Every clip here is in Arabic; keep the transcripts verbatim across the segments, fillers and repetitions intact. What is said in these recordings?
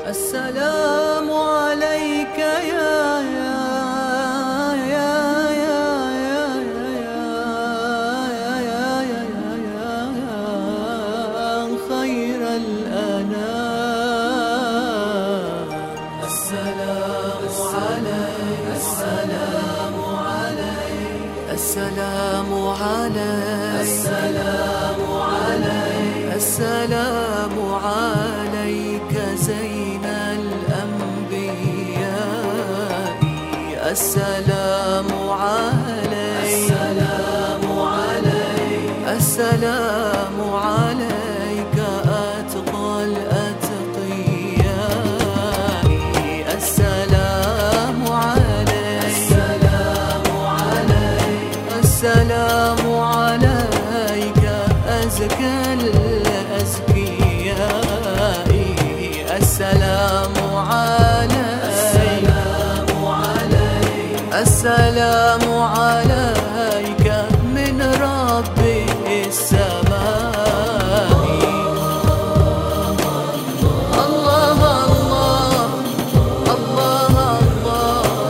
السلام عليك يا يا يا يا يا يا يا يا خير الأنام. السلام عليك، السلام عليك، السلام عليك، السلام عليك، السلام عليك زين الأنبياء. السلام عليك، السلام عليك، السلام عليك أتقى الأتقياء. السلام عليك، السلام عليك، السلام عليك أزكى الأزكياء. السلام عليك، السلام عليك، السلام عليك من رب السماء. الله الله الله الله.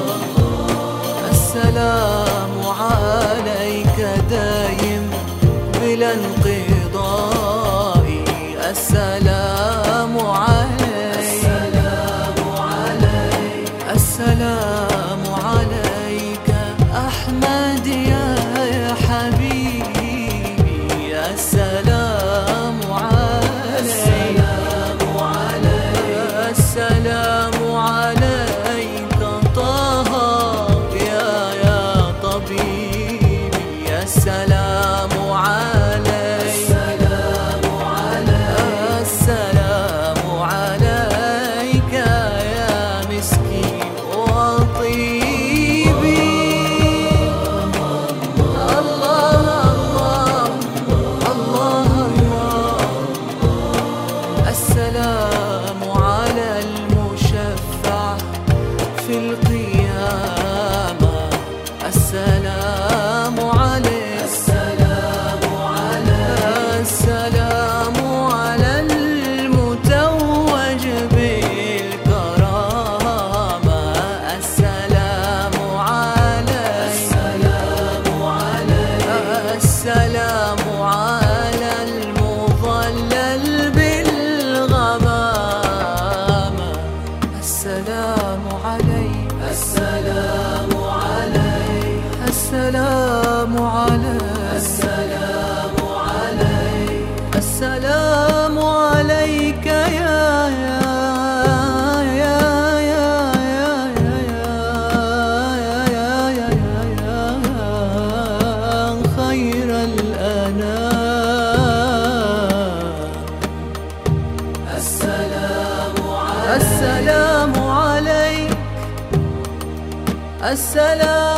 السلام عليك دايم بلا انقضاء. السلام عليك، السلام عليك، السلام عليك أحمد يا حبيبي. السلام عليك، السلام عليك، السلام عليك طه يا يا طبيبي. السلام عليك، السلام عليك، السلام عليك يا مسكين وطيبي. الله الله الله الله. السلام على المشفع في القيامة. السلام عليك، السلام عليك، السلام على المتوج بالكرامة. السلام عليك، السلام عليك، السلام على المظلل بالغمامة. السلام عليك، السلام عليك، السلام عليك، السلام عليك، السلام عليك يا يا يا يا يا يا يا يا خير الأنام. السلام عليك، السلام عليك، السلام